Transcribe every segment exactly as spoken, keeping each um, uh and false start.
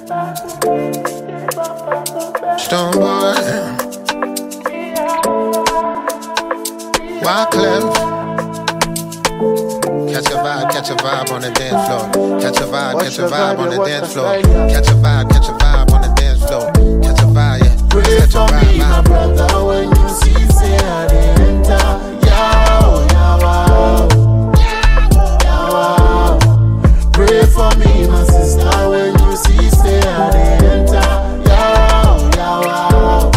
Stone boy, Wyclef. Catch a vibe, catch a vibe on the dance floor. Catch a vibe, catch a vibe on the dance floor. Catch a vibe, catch a vibe on the dance floor. Catch a vibe, yeah. Pray Catch a for vibe, me, my vibe. brother, when you see, say I dey enter. Yow, yow, yow, yow. Pray for me, my sister, when you see, say I dey enter. Yow, yow,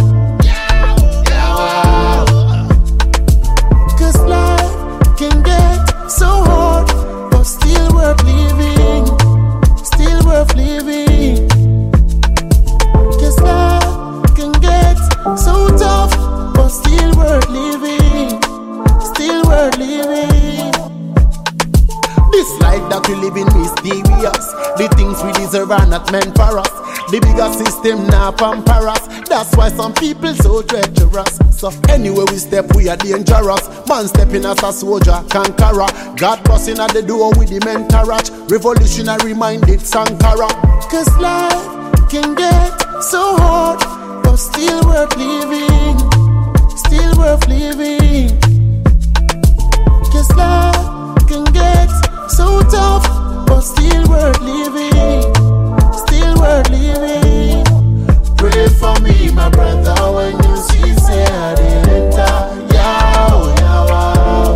yow, yow. Cause life can get so hard, but still worth living, still worth living. Cause life can get so tough, but still worth living, still worth living. This life that we live in mysterious. The things we deserve are not meant for us. The bigger system now pamper us. That's why some people so treacherous. So anywhere we step we are dangerous. Man stepping as a soldier, conqueror. God busting at the door with the mentorage. Revolutionary minded Sankara. Cause life can get so hard, but still worth living, still worth living. Cause life can get so tough, but still worth living, still worth living. Pray for me, my brother, when you see, say I dey enter. Yow, yow,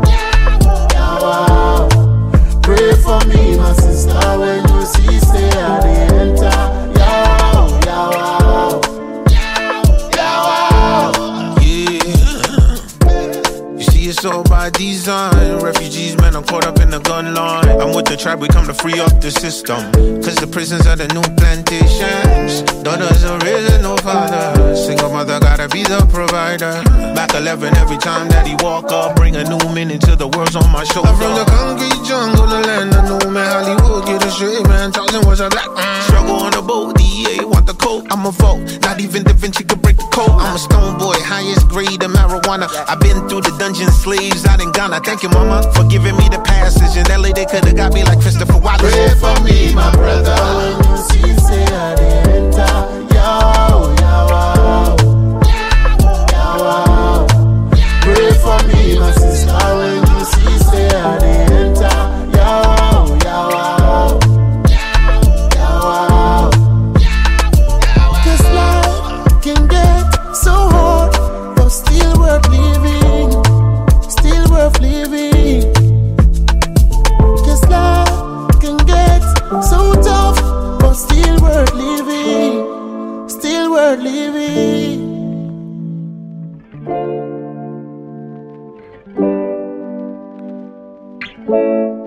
yow, yow. Pray for me, my sister, when you see, say I dey enter. Yow, yow, yow, yow. Yeah. You see, it's all by design. Refugees, man, I'm caught up in the gun line. I'm with the tribe, we come to free up the system. Cause the prisons are the new plantations. Daughters are raising no father. Single mother gotta be the provider. Back eleven every time that he walk up. Bring a new meaning to the words on my shoulder. I'm from the concrete jungle, the land of new man. Hollywood, get a straight man. Thousand words of black man. Struggle on the boat, D E A want the coke. I'm a vote, not even Da Vinci could break the code. I'm a stone boy, highest grade of marijuana. I've been through the dungeon slaves out in Ghana. Thank you, mama, for giving me the passage. In L A they could've got me like Christopher Wallace. Pray for me, my brother, when you see, say I dey enter. Yow, yow, yow. Pray for me, my sister, when you see, say I dey enter. Yow, yow, yow. Cause life can get so hard, but still worth living, still worth living. Cause life can get so tough, but still worth living, still worth living. Thank you.